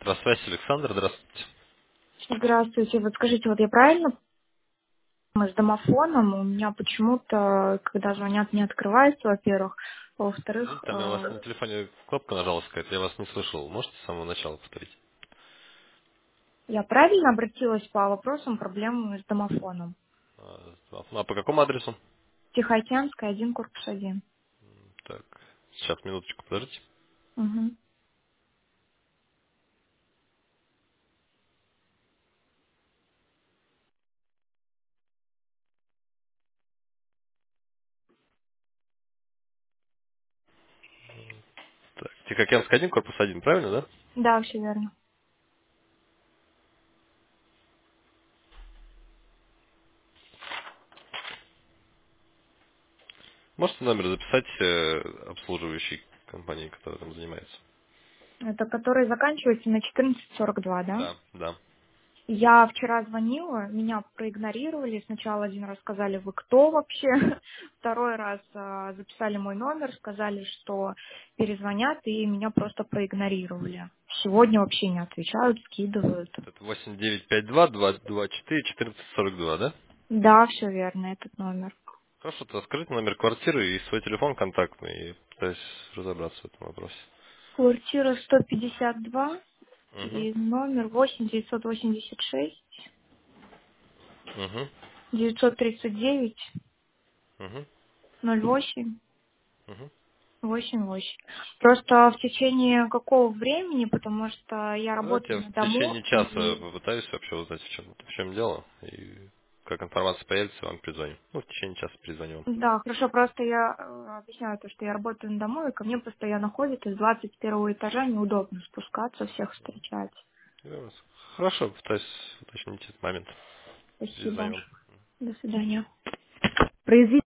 Здравствуйте, Александр, здравствуйте. Здравствуйте. Вот скажите, вот я правильно с домофоном? У меня почему-то, когда звонят, не открывается, во-первых. А Извините, во-вторых, там у вас на телефоне кнопка нажалась какая-то, я вас не слышал. Можете с самого начала повторить? я правильно обратилась по вопросам проблемы с домофоном? Ну, а по какому адресу? Тихоокеанская, 1, корпус 1. Так, сейчас, минуточку, подождите. Угу. Так, Тихоокеанский 1, корпус 1, правильно, да? Да, все верно. Можете номер записать обслуживающей компании, которая там занимается? Это который заканчивается на 14:42, да? Да, да. Я вчера звонила, меня проигнорировали. Сначала один раз сказали, вы кто вообще? Второй раз записали мой номер, сказали, что перезвонят, и меня просто проигнорировали. Сегодня вообще не отвечают, скидывают. Это 8952-224-1442, да? Да, все верно, этот номер. Хорошо, то скажите номер квартиры и свой телефон контактный, и пытаюсь разобраться в этом вопросе. Квартира 152 Угу, и номер 8 986 угу, 939 угу, 08 угу. 8-8. Просто в течение какого времени, потому что я Ну, давайте работаю я на в дому, течение часа и попытаюсь вообще узнать, в чем дело, и как информация появится, вам перезвоню. Ну, в течение часа перезвоню вам. да, хорошо, просто я объясняю то, что я работаю на дому, и ко мне постоянно ходят из 21 этажа, неудобно спускаться, всех встречать. Я вас- Хорошо, пытаюсь уточнить этот момент. Спасибо. Перезвоню вам. До свидания. Произвести